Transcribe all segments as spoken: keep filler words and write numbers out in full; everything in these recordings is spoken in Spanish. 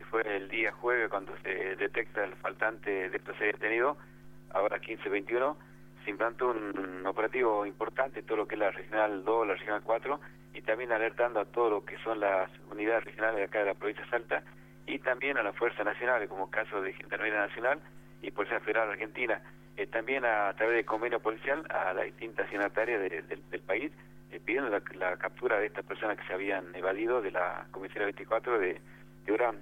fue el día jueves cuando se detecta el faltante de estos seis detenidos, ahora quince veintiuno, se implantó un, un operativo importante, todo lo que es la Regional dos, la Regional cuatro, y también alertando a todo lo que son las unidades regionales de acá de la provincia de Salta, y también a las fuerzas nacionales, como caso de Gendarmería Nacional y Policía Federal Argentina, eh, también a, a través de convenio policial a las distintas signatarias de, de, del país, eh, pidiendo la, la captura de estas personas que se habían evadido de la comisaría veinticuatro de, de Urán.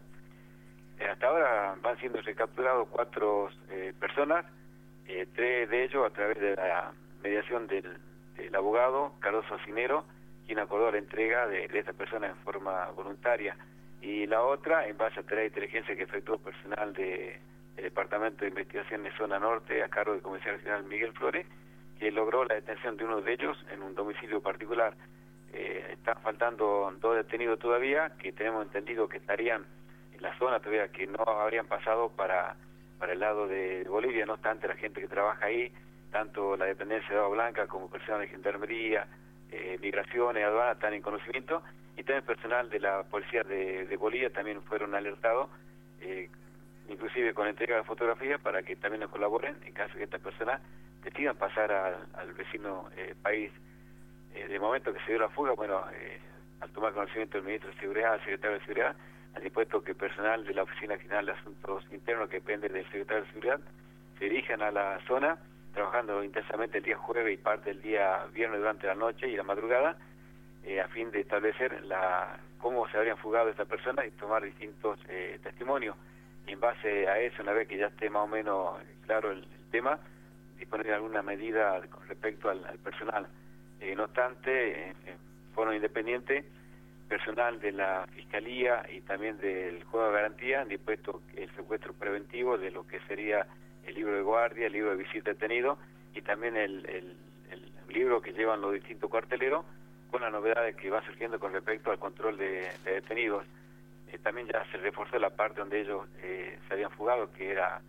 Eh, hasta ahora van siendo recapturados cuatro eh, personas, eh, tres de ellos a través de la mediación del, del abogado Carlos Cinero, quien acordó la entrega de, de estas personas en forma voluntaria, y la otra en base a tarea de inteligencia que efectuó personal de, del Departamento de Investigación de Zona Norte a cargo del Comisario General Miguel Flores, que logró la detención de uno de ellos en un domicilio particular. Eh, están faltando dos detenidos todavía, que tenemos entendido que estarían en la zona todavía, que no habrían pasado para, para el lado de Bolivia. No obstante, la gente que trabaja ahí, tanto la dependencia de Agua Blanca como personal de Gendarmería, eh, Migraciones, Aduana, están en conocimiento, y también personal de la Policía de, de Bolivia también fueron alertados, eh, inclusive con entrega de fotografía, para que también nos colaboren en caso de que estas personas decidan pasar al, al vecino eh, país. Eh, de momento que se dio la fuga, bueno, eh, al tomar conocimiento del Ministro de Seguridad, el Secretario de Seguridad, han dispuesto que personal de la Oficina General de Asuntos Internos, que depende del Secretario de Seguridad, se dirijan a la zona, trabajando intensamente el día jueves y parte del día viernes durante la noche y la madrugada, eh, a fin de establecer la cómo se habrían fugado estas personas y tomar distintos eh, testimonios. Y en base a eso, una vez que ya esté más o menos claro el, el tema, disponer alguna medida con respecto al, al personal. Eh, no obstante, en forma independiente, personal de la Fiscalía y también del Juego de Garantía han dispuesto el secuestro preventivo de lo que sería el libro de guardia, el libro de visita detenido y también el, el, el libro que llevan los distintos cuarteleros, con las novedades que van surgiendo con respecto al control de, de detenidos. Eh, también ya se reforzó la parte donde ellos eh, se habían fugado, que era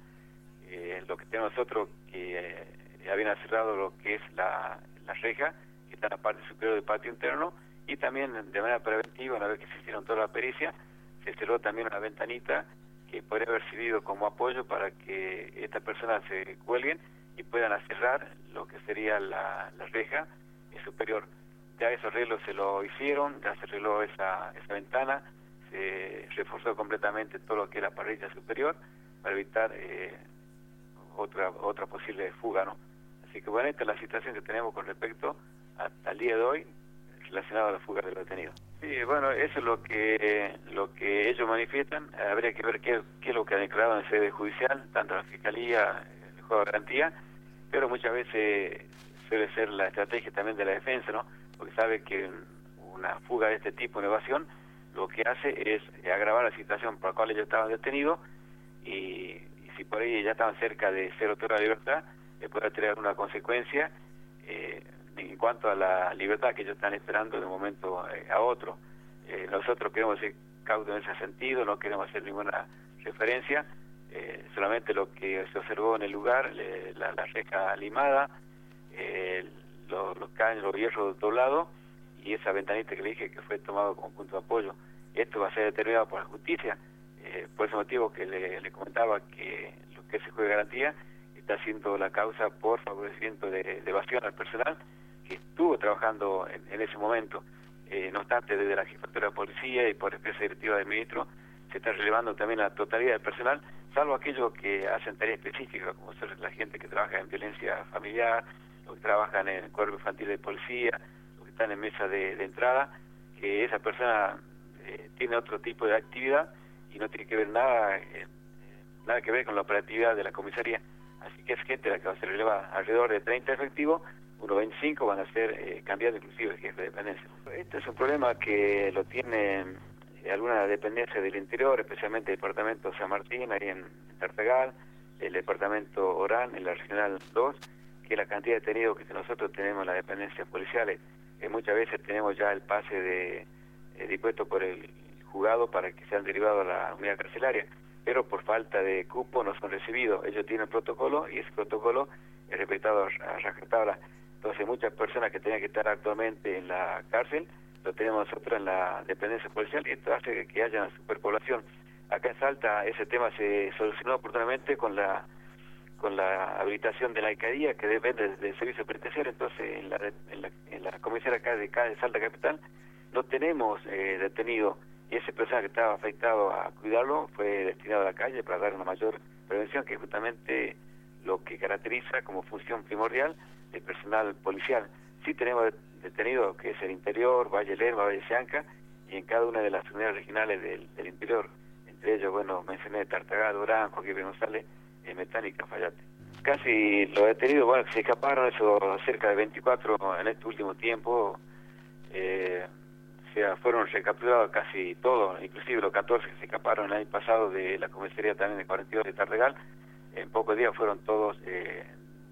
eh, lo que tenemos nosotros, que eh, habían cerrado lo que es la, la reja, que está en la parte superior del patio interno, y también de manera preventiva, una vez que se hicieron toda la pericia, se cerró también una ventanita que podría haber servido como apoyo para que estas personas se cuelguen y puedan cerrar lo que sería la, la reja superior. Ya esos arreglos se lo hicieron, ya se arregló esa, esa ventana, se reforzó completamente todo lo que es la parrilla superior para evitar eh, otra otra posible fuga, ¿no? Así que bueno, esta es la situación que tenemos con respecto hasta el día de hoy relacionado a la fuga de los detenidos. Sí, bueno, eso es lo que lo que ellos manifiestan. Habría que ver qué, qué es lo que han declarado en sede judicial, tanto la Fiscalía, el Juego de Garantía, pero muchas veces suele ser la estrategia también de la defensa, ¿no? Porque sabe que una fuga de este tipo, una evasión, lo que hace es agravar la situación por la cual ellos estaban detenidos, y, y si por ahí ya estaban cerca de ser otorgada la libertad, le puede tener alguna consecuencia eh, en cuanto a la libertad que ellos están esperando de un momento eh, a otro. Eh, nosotros queremos ser cautos en ese sentido, no queremos hacer ninguna referencia, eh, solamente lo que se observó en el lugar, le, la, la reja limada, eh, los, los caños, los hierros doblados, y esa ventanita que le dije que fue tomado como punto de apoyo. Esto va a ser determinado por la justicia, eh, por ese motivo que le, le comentaba que lo que es el Juego de Garantía está haciendo la causa por favorecimiento de, de evasión al personal que estuvo trabajando en, en ese momento. Eh, no obstante, desde la Jefatura de Policía y por expresa directiva del ministro, se está relevando también la totalidad del personal, salvo aquellos que hacen tareas específicas, como son la gente que trabaja en violencia familiar, los que trabajan en el cuerpo infantil de policía, los que están en mesa de, de entrada, que esa persona eh, tiene otro tipo de actividad y no tiene que ver nada, eh, nada que ver con la operatividad de la comisaría. Así que es gente la que va a ser relevada, alrededor de treinta efectivos, unos veinticinco van a ser eh, cambiados inclusive el jefe de dependencia. Este es un problema que lo tienen eh, algunas dependencias del interior, especialmente el departamento San Martín, ahí en Tartagal, el departamento Orán, en la Regional dos, que la cantidad de detenidos que nosotros tenemos en las dependencias policiales, que muchas veces tenemos ya el pase de eh, dispuesto por el juzgado para que sean derivados a la unidad carcelaria, pero por falta de cupo no son recibidos. Ellos tienen protocolo y ese protocolo es respetado a rajatabla. Entonces muchas personas que tenían que estar actualmente en la cárcel, lo tenemos nosotros en la dependencia policial, y esto hace que haya una superpoblación. acá en Salta ese tema se solucionó oportunamente con la con la habilitación de la alcaldía, que depende del servicio penitenciario. Entonces en la, en la, en la comisaría acá de, acá de Salta Capital no tenemos eh, detenido, y ese personal que estaba afectado a cuidarlo fue destinado a la calle para dar una mayor prevención, que es justamente lo que caracteriza como función primordial del personal policial. Sí tenemos detenido que es el interior, Valle Lerma, Valle Sianca, y en cada una de las unidades regionales del, del interior, entre ellos, bueno, mencioné Tartagal, Durán, Joaquín González, eh, Metán y Cafayate. Casi los detenidos, bueno, que se escaparon, eso cerca de veinticuatro en este último tiempo, eh, o sea, fueron recapturados casi todos, inclusive los catorce que se escaparon el año pasado de la comisaría también de cuarenta y dos de Tartagal, en pocos días fueron todos eh,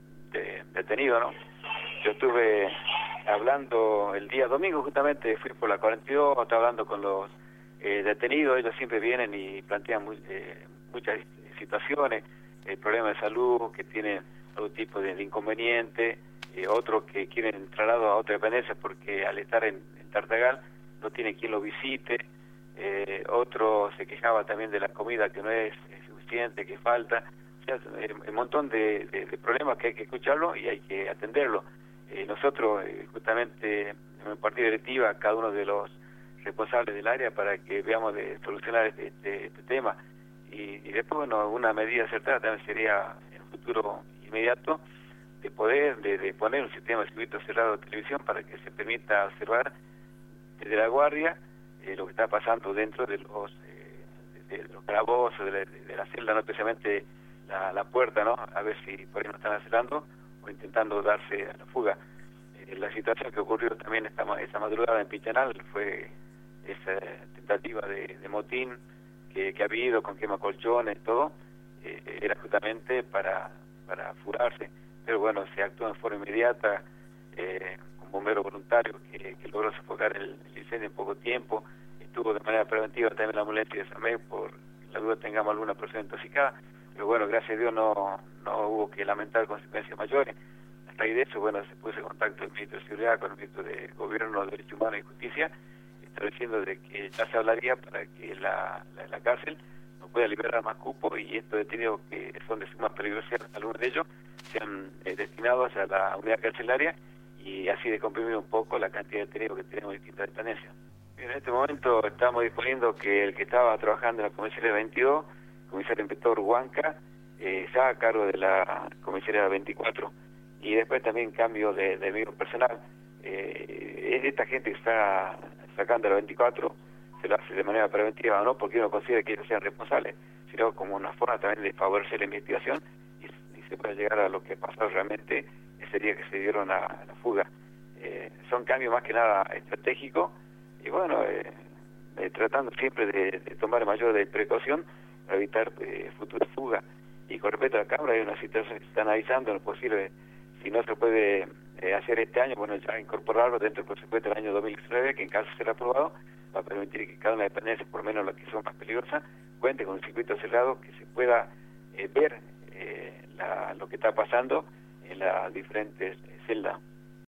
de, detenidos, ¿no? Yo estuve hablando el día domingo, justamente fui por la cuarenta y dos, estaba hablando con los eh, detenidos. Ellos siempre vienen y plantean muy, eh, muchas situaciones, eh, problemas de salud, que tienen algún tipo de, de inconveniente, eh, otros que quieren traslado a otra dependencia porque al estar en, en Tartagal no tiene quien lo visite, eh, otro se quejaba también de la comida que no es, es suficiente, que falta. O sea, un montón de, de, de problemas que hay que escucharlo y hay que atenderlo. Eh, nosotros, eh, justamente, en el partido directiva, cada uno de los responsables del área, para que veamos de solucionar este, este, este tema. Y, y después, bueno, una medida acertada también sería, en un futuro inmediato, de poder, de, de poner un sistema de circuito cerrado de televisión para que se permita observar desde la guardia eh, lo que está pasando dentro de los, eh, de, de los calabozos, de, de, de la celda, no especialmente la, la puerta, ¿no? A ver si por ahí no están acelerando o intentando darse a la fuga. Eh, la situación que ocurrió también esta, esta madrugada en Pichanal fue esa tentativa de, de motín que, que ha habido con quema colchones, todo, eh, era justamente para, para furarse. Pero bueno, se actuó en forma inmediata, eh, con bomberos voluntarios que, que logró sofocar el, el incendio en poco tiempo. Estuvo de manera preventiva también la ambulancia de SAMEC por la duda tengamos alguna persona intoxicada. Pero bueno, gracias a Dios no, no hubo que lamentar consecuencias mayores. A raíz de eso, bueno, se puso en contacto el ministro de Seguridad con el ministro de Gobierno, Derechos Humanos y Justicia, estableciendo de que ya se hablaría para que la, la, la cárcel no pueda liberar más cupos y estos detenidos que son de suma peligrosidad, algunos de ellos, sean eh, destinados a la unidad carcelaria y así de comprimir un poco la cantidad de detenidos que tenemos en distintas dependencias. En este momento estamos disponiendo que el que estaba trabajando en la comisaría veintidós, comisario inspector Huanca, eh, se haga cargo de la comisaría veinticuatro, y después también cambio de, de medio personal. Eh, esta gente que está sacando la veinticuatro se lo hace de manera preventiva, no porque uno considera que ellos sean responsables, sino como una forma también de favorecer la investigación y, y se pueda llegar a lo que pasó realmente ese día que se dieron a, a la fuga. Eh, son cambios más que nada estratégicos y bueno, eh, eh, tratando siempre de, de tomar mayor de precaución para evitar eh, futuras fugas. Y con respecto a la Cámara, hay una situación que se está analizando, no es posible, si no se puede eh, hacer este año, bueno, ya incorporarlo dentro del presupuesto del año dos mil diecinueve, que en caso sea aprobado, va a permitir que cada una dependencia, por lo menos las que son más peligrosas, cuente con un circuito cerrado que se pueda eh, ver eh, la, lo que está pasando en las diferentes celdas.